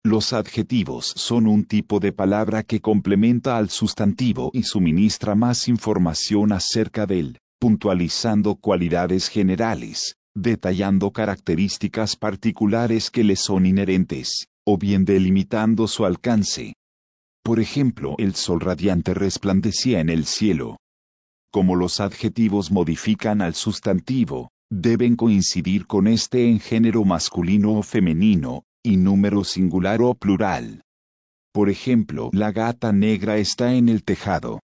Los adjetivos son un tipo de palabra que complementa al sustantivo y suministra más información acerca de él, puntualizando cualidades generales, detallando características particulares que le son inherentes, o bien delimitando su alcance. Por ejemplo, el sol radiante resplandecía en el cielo. Como los adjetivos modifican al sustantivo, deben coincidir con este en género masculino o femenino, y número singular o plural. Por ejemplo, la gata negra está en el tejado.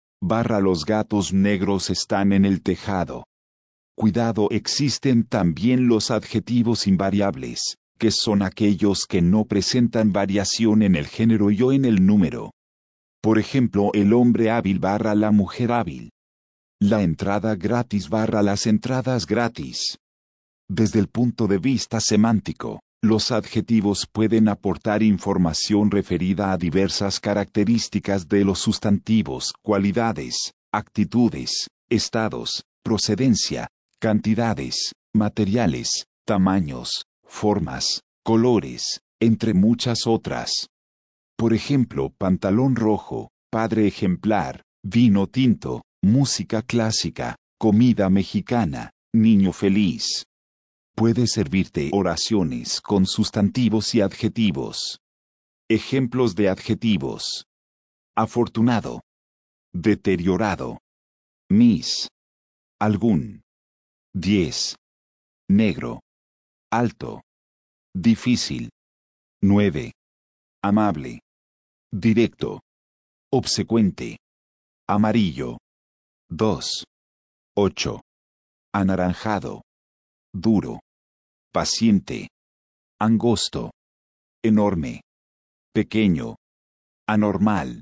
Los gatos negros están en el tejado. Cuidado, existen también los adjetivos invariables, que son aquellos que no presentan variación en el género y o en el número. Por ejemplo, el hombre hábil la mujer hábil. La entrada gratis las entradas gratis. Desde el punto de vista semántico, los adjetivos pueden aportar información referida a diversas características de los sustantivos, cualidades, actitudes, estados, procedencia, cantidades, materiales, tamaños, formas, colores, entre muchas otras. Por ejemplo, pantalón rojo, padre ejemplar, vino tinto, música clásica, comida mexicana, niño feliz. Puede servirte oraciones con sustantivos y adjetivos. Ejemplos de adjetivos: afortunado, deteriorado, mis, algún, 10, negro, alto, difícil, 9, amable, directo, obsecuente, amarillo, 2, 8, anaranjado, duro, paciente, angosto, enorme, pequeño, anormal,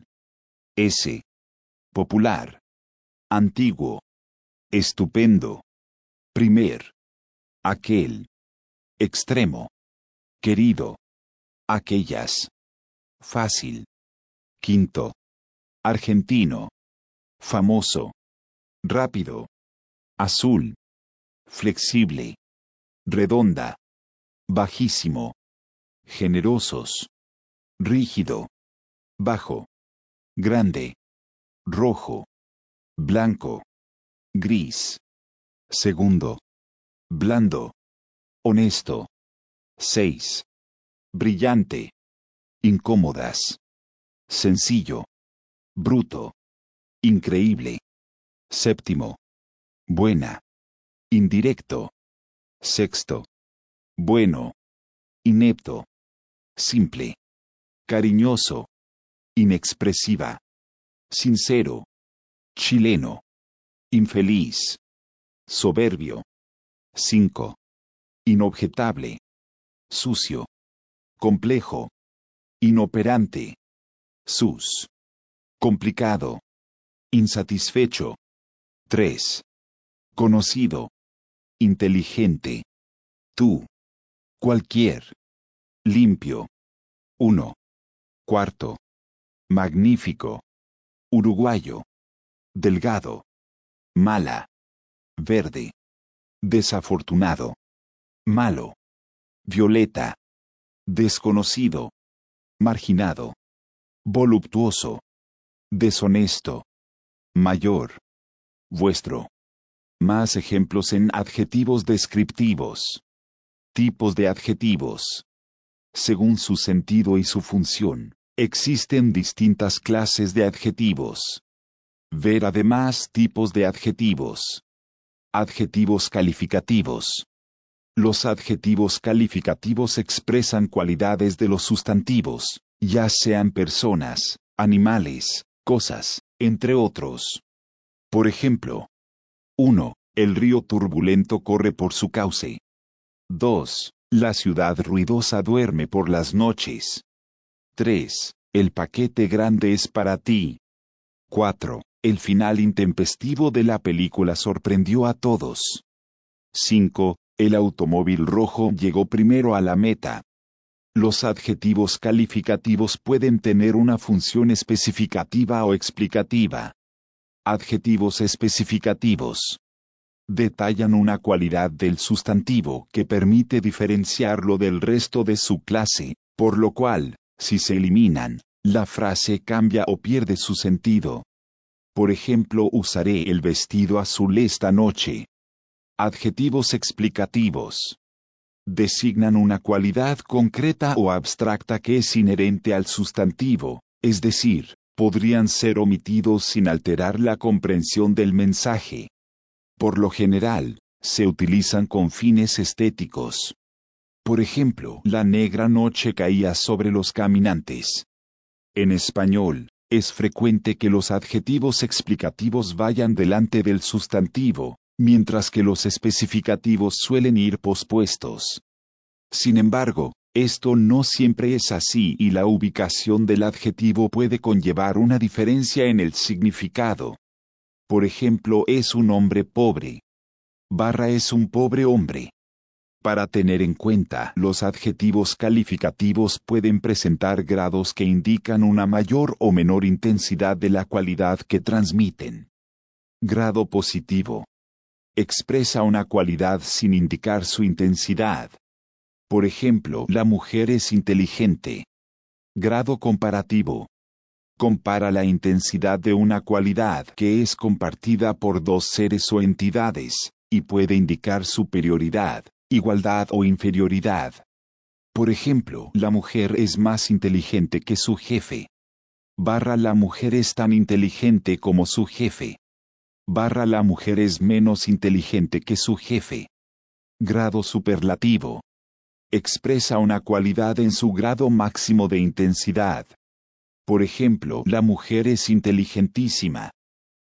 S, popular, antiguo, estupendo, primer, aquel, extremo, querido, aquellas, fácil, quinto, argentino, famoso, rápido, azul, flexible, redonda, bajísimo, generosos, rígido, bajo, grande, rojo, blanco, gris, segundo, blando, honesto, 6, brillante, incómodas, sencillo, bruto, increíble, séptimo, buena, indirecto, sexto, bueno, inepto, simple, cariñoso, inexpresiva, sincero, chileno, infeliz, soberbio, 5, inobjetable, sucio, complejo, inoperante, sus, complicado, insatisfecho, 3, conocido, inteligente, tú, cualquier, limpio, 1, cuarto, magnífico, uruguayo, delgado, mala, verde, desafortunado, malo, violeta, desconocido, marginado, voluptuoso, deshonesto, mayor, vuestro. Más ejemplos en adjetivos descriptivos. Tipos de adjetivos. Según su sentido y su función, existen distintas clases de adjetivos. Ver además tipos de adjetivos. Adjetivos calificativos. Los adjetivos calificativos expresan cualidades de los sustantivos, ya sean personas, animales, cosas, entre otros. Por ejemplo, 1. El río turbulento corre por su cauce. 2. La ciudad ruidosa duerme por las noches. 3. El paquete grande es para ti. 4. El final intempestivo de la película sorprendió a todos. 5. El automóvil rojo llegó primero a la meta. Los adjetivos calificativos pueden tener una función especificativa o explicativa. Adjetivos especificativos. Detallan una cualidad del sustantivo que permite diferenciarlo del resto de su clase, Por lo cual, si se eliminan, la frase cambia o pierde su sentido. Por ejemplo, usaré el vestido azul esta noche. Adjetivos explicativos. Designan una cualidad concreta o abstracta que es inherente al sustantivo, es decir, podrían ser omitidos sin alterar la comprensión del mensaje. Por lo general, se utilizan con fines estéticos. Por ejemplo, la negra noche caía sobre los caminantes. En español, es frecuente que los adjetivos explicativos vayan delante del sustantivo, mientras que los especificativos suelen ir pospuestos. Sin embargo, esto no siempre es así y la ubicación del adjetivo puede conllevar una diferencia en el significado. Por ejemplo, es un hombre pobre. Es un pobre hombre. Para tener en cuenta, los adjetivos calificativos pueden presentar grados que indican una mayor o menor intensidad de la cualidad que transmiten. Grado positivo. Expresa una cualidad sin indicar su intensidad. Por ejemplo, la mujer es inteligente. Grado comparativo. Compara la intensidad de una cualidad que es compartida por dos seres o entidades, y puede indicar superioridad, igualdad o inferioridad. Por ejemplo, la mujer es más inteligente que su jefe. La mujer es tan inteligente como su jefe. La mujer es menos inteligente que su jefe. Grado superlativo. Expresa una cualidad en su grado máximo de intensidad. Por ejemplo, la mujer es inteligentísima.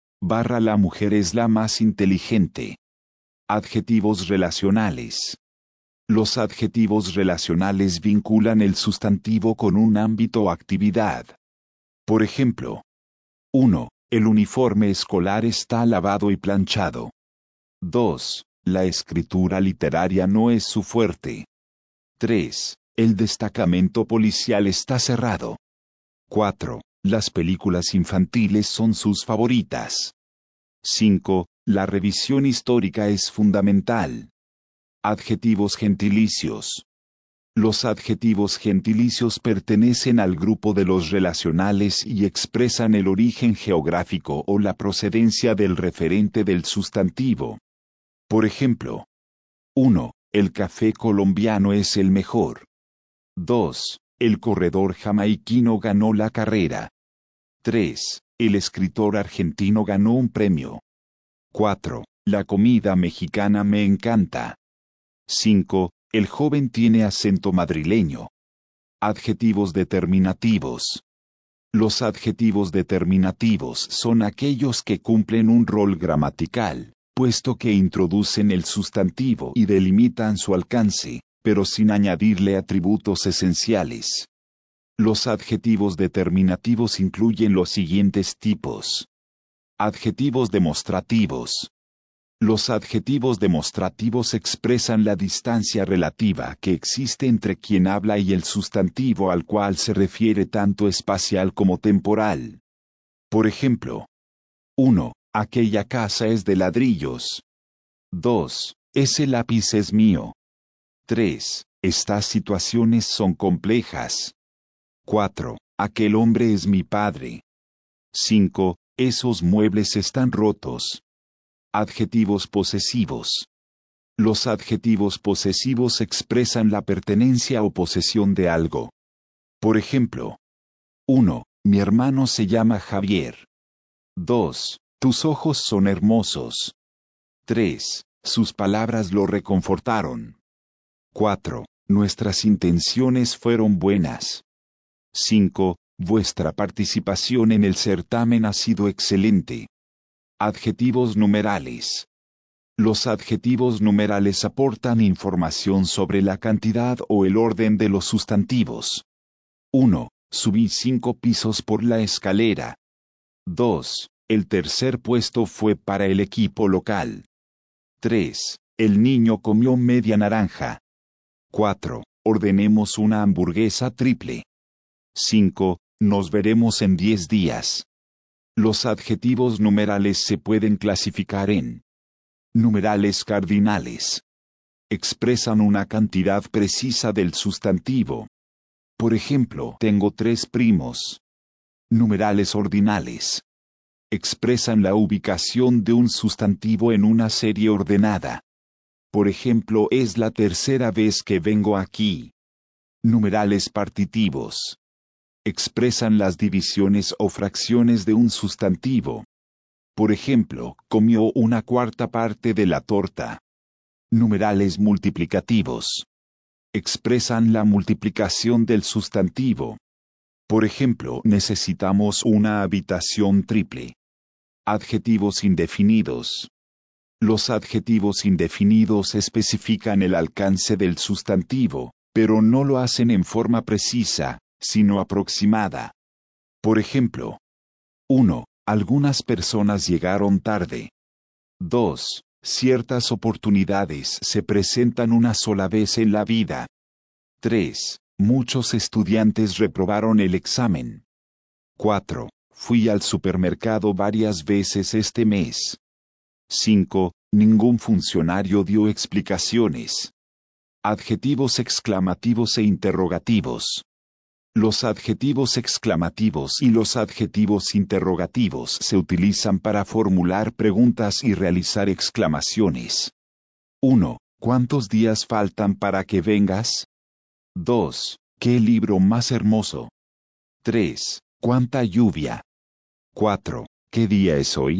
La mujer es la más inteligente. Adjetivos relacionales. Los adjetivos relacionales vinculan el sustantivo con un ámbito o actividad. Por ejemplo, 1. El uniforme escolar está lavado y planchado. 2. La escritura literaria no es su fuerte. 3. El destacamento policial está cerrado. 4. Las películas infantiles son sus favoritas. 5. La revisión histórica es fundamental. Adjetivos gentilicios. Los adjetivos gentilicios pertenecen al grupo de los relacionales y expresan el origen geográfico o la procedencia del referente del sustantivo. Por ejemplo, 1. El café colombiano es el mejor. 2. El corredor jamaiquino ganó la carrera. 3. El escritor argentino ganó un premio. 4. La comida mexicana me encanta. 5. El joven tiene acento madrileño. Adjetivos determinativos. Los adjetivos determinativos son aquellos que cumplen un rol gramatical, puesto que introducen el sustantivo y delimitan su alcance, pero sin añadirle atributos esenciales. Los adjetivos determinativos incluyen los siguientes tipos. Adjetivos demostrativos. Los adjetivos demostrativos expresan la distancia relativa que existe entre quien habla y el sustantivo al cual se refiere tanto espacial como temporal. Por ejemplo, 1. Aquella casa es de ladrillos. 2. Ese lápiz es mío. 3. Estas situaciones son complejas. 4. Aquel hombre es mi padre. 5. Esos muebles están rotos. Adjetivos posesivos. Los adjetivos posesivos expresan la pertenencia o posesión de algo. Por ejemplo, 1. Mi hermano se llama Javier. 2. Tus ojos son hermosos. 3. Sus palabras lo reconfortaron. 4. Nuestras intenciones fueron buenas. 5. Vuestra participación en el certamen ha sido excelente. Adjetivos numerales. Los adjetivos numerales aportan información sobre la cantidad o el orden de los sustantivos. 1. Subí 5 pisos por la escalera. 2. El tercer puesto fue para el equipo local. 3. El niño comió media naranja. 4. Ordenemos una hamburguesa triple. 5. Nos veremos en 10 días. Los adjetivos numerales se pueden clasificar en numerales cardinales. Expresan una cantidad precisa del sustantivo. Por ejemplo, tengo 3 primos. Numerales ordinales. Expresan la ubicación de un sustantivo en una serie ordenada. Por ejemplo, es la tercera vez que vengo aquí. Numerales partitivos. Expresan las divisiones o fracciones de un sustantivo. Por ejemplo, comió una cuarta parte de la torta. Numerales multiplicativos. Expresan la multiplicación del sustantivo. Por ejemplo, necesitamos una habitación triple. Adjetivos indefinidos. Los adjetivos indefinidos especifican el alcance del sustantivo, pero no lo hacen en forma precisa, sino aproximada. Por ejemplo, 1. Algunas personas llegaron tarde. 2. Ciertas oportunidades se presentan una sola vez en la vida. 3. Muchos estudiantes reprobaron el examen. 4. Fui al supermercado varias veces este mes. 5. Ningún funcionario dio explicaciones. Adjetivos exclamativos e interrogativos. Los adjetivos exclamativos y los adjetivos interrogativos se utilizan para formular preguntas y realizar exclamaciones. 1. ¿Cuántos días faltan para que vengas? 2. ¿Qué libro más hermoso? 3. ¿Cuánta lluvia? 4. ¿Qué día es hoy?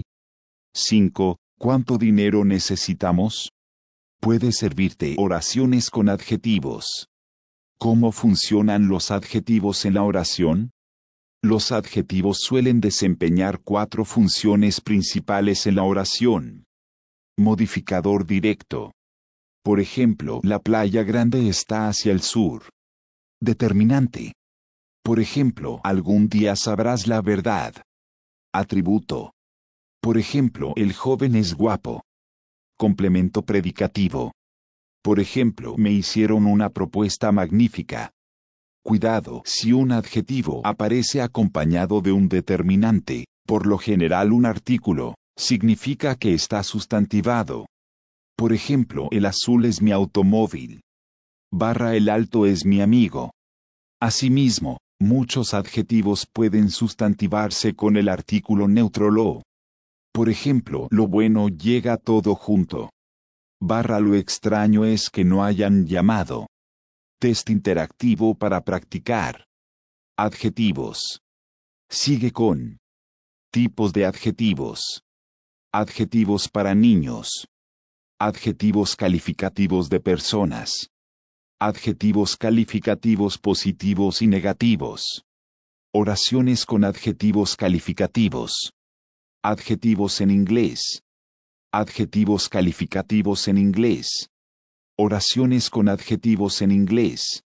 5. ¿Cuánto dinero necesitamos? Puede servirte oraciones con adjetivos. ¿Cómo funcionan los adjetivos en la oración? Los adjetivos suelen desempeñar 4 funciones principales en la oración. Modificador directo. Por ejemplo, la playa grande está hacia el sur. Determinante. Por ejemplo, algún día sabrás la verdad. Atributo. Por ejemplo, el joven es guapo. Complemento predicativo. Por ejemplo, me hicieron una propuesta magnífica. Cuidado, si un adjetivo aparece acompañado de un determinante, por lo general un artículo, significa que está sustantivado. Por ejemplo, el azul es mi automóvil. El alto es mi amigo. Asimismo, muchos adjetivos pueden sustantivarse con el artículo neutro lo. Por ejemplo, lo bueno llega todo junto. Lo extraño es que no hayan llamado. Test interactivo para practicar. Adjetivos. Sigue con. Tipos de adjetivos. Adjetivos para niños. Adjetivos calificativos de personas. Adjetivos calificativos positivos y negativos. Oraciones con adjetivos calificativos. Adjetivos en inglés. Adjetivos calificativos en inglés. Oraciones con adjetivos en inglés.